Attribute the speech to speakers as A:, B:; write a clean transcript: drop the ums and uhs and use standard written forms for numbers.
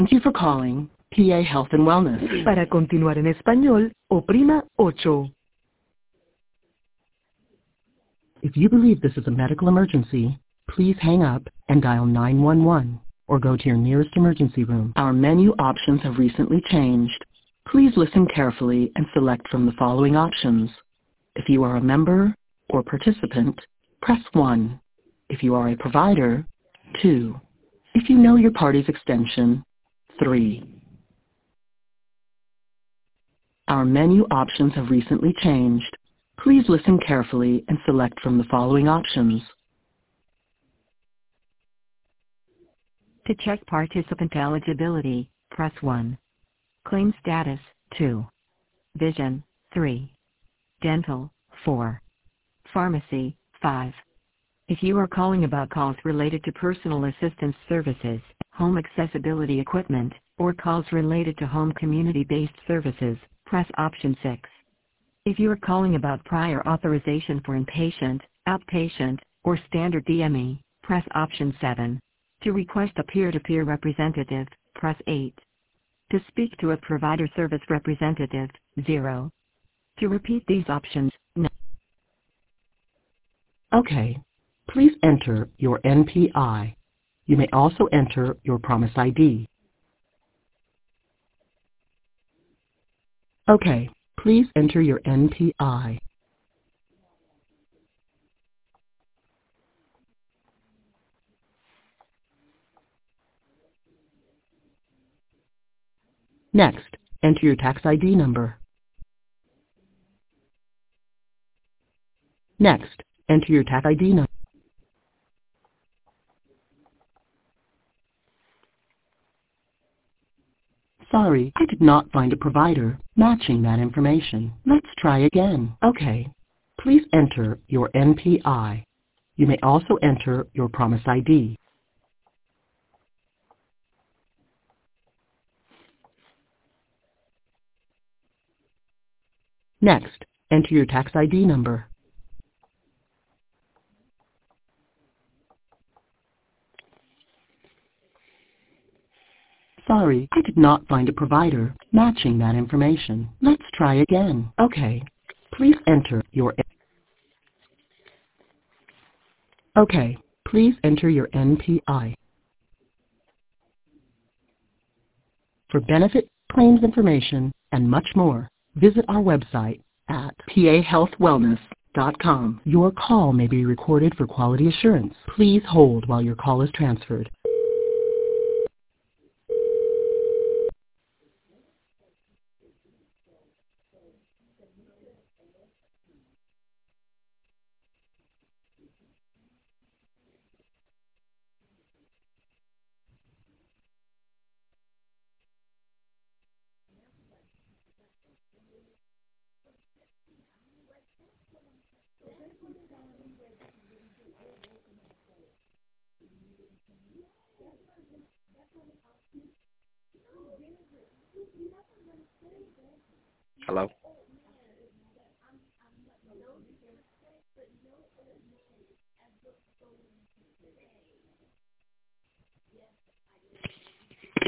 A: Thank you for calling PA Health and Wellness.
B: Para continuar en español, oprima 8.
A: If you believe this is a medical emergency, please hang up and dial 911 or go to your nearest emergency room. Our menu options have recently changed. Please listen carefully and select from the following options. If you are a member or participant, press 1. If you are a provider, 2. If you know your party's extension, 3. Our menu options have recently changed. Please listen carefully and select from the following options.
C: To check participant eligibility, press 1. Claim status, 2. Vision, 3. Dental, 4. Pharmacy, 5. If you are calling about calls related to personal assistance services, home accessibility equipment, or calls related to home community-based services, press option 6. If you are calling about prior authorization for inpatient, outpatient, or standard DME, press option 7. To request a peer-to-peer representative, press 8. To speak to a provider service representative, 0. To repeat these options, no.
A: Okay. Please enter your NPI. You may also enter your Promise ID. Okay. Please enter your NPI. Next, enter your tax ID number. Next, enter your tax ID number. Sorry, I did not find a provider matching that information. Let's try again. Okay. Please enter your NPI. You may also enter your Promise ID. Next, enter your tax ID number. Sorry, I did not find a provider matching that information. Let's try again. Okay. Please enter your Okay. Please enter your NPI. For benefit, claims information, and much more, visit our website at pahealthwellness.com. Your call may be recorded for quality assurance. Please hold while your call is transferred.
D: Hello?